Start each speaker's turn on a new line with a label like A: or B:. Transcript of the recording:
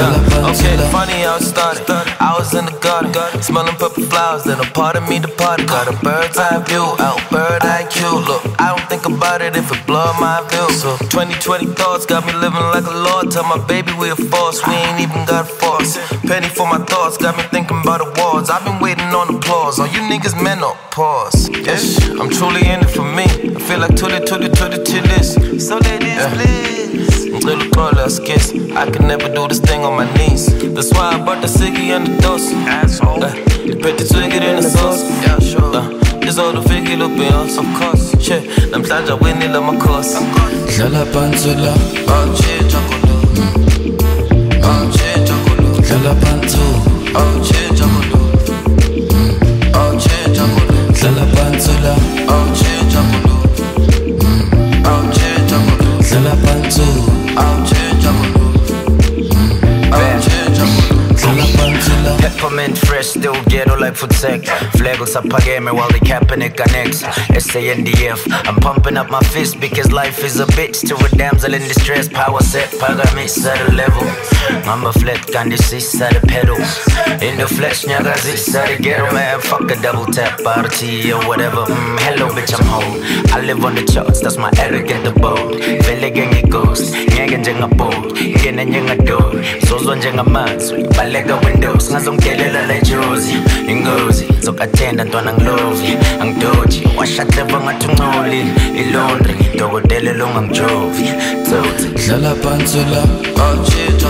A: Okay, funny how it started. I was in the garden, smelling purple flowers, then a part of me departed. Got a bird's eye view, out bird IQ. Look, I don't think about it if it blow my view. So 2020 thoughts got me living like a lord. Tell my baby we a force, we ain't even got a force. Penny for my thoughts, got me thinking about awards. I've been waiting on applause, all you niggas men up, pause. I'm truly in it for me, I feel like tootie to this. So ladies, please, little girl, let's kiss. I can never do this thing on my knees. That's why I bought the ciggy and the dose. Asshole. You put the twigger in the sauce. Yeah, sure. It's all the figure look beyond, of course. Shit, I'm glad you're winning on my course.
B: Dlala Pantsula,
A: oh shit, Jacolo. Oh shit, Jacolo.
B: Dlala Pantsu,
A: oh shit, Jacolo. Oh shit, Jacolo.
B: Dlala Pantsula,
A: oh shit, Jacolo. Oh shit, Jacolo.
B: Dlala Pantsu,
A: oh shit, Jacolo. Oh shit, Jacolo.
B: Dlala Pantsula.
C: Peppermint fresh, still ghetto like food tech. Flagos apagame while the capping it connects. SANDF, I'm pumping up my fist because life is a bitch. To a damsel in distress, power set, pagamis at a level. Mamba flat, candy sis at the pedal. In the flesh, nyaga zis at the ghetto, man. Fuck a double tap, party or whatever. Hello, bitch, I'm home. I live on the charts, that's my arrogant abode. Vele gangi ghost, nyaga njenga bold. Ngene njenga door, sozwa njenga mazwi. Balega windows, ngazongelela like Josie. Ingozi, zokathenda ntwana ngilovi. Angidoji, washatleva ngathungoli. Ilondri, ngidokotele lo ngamjovi.
B: Dlala Pantsula,
A: oh shit.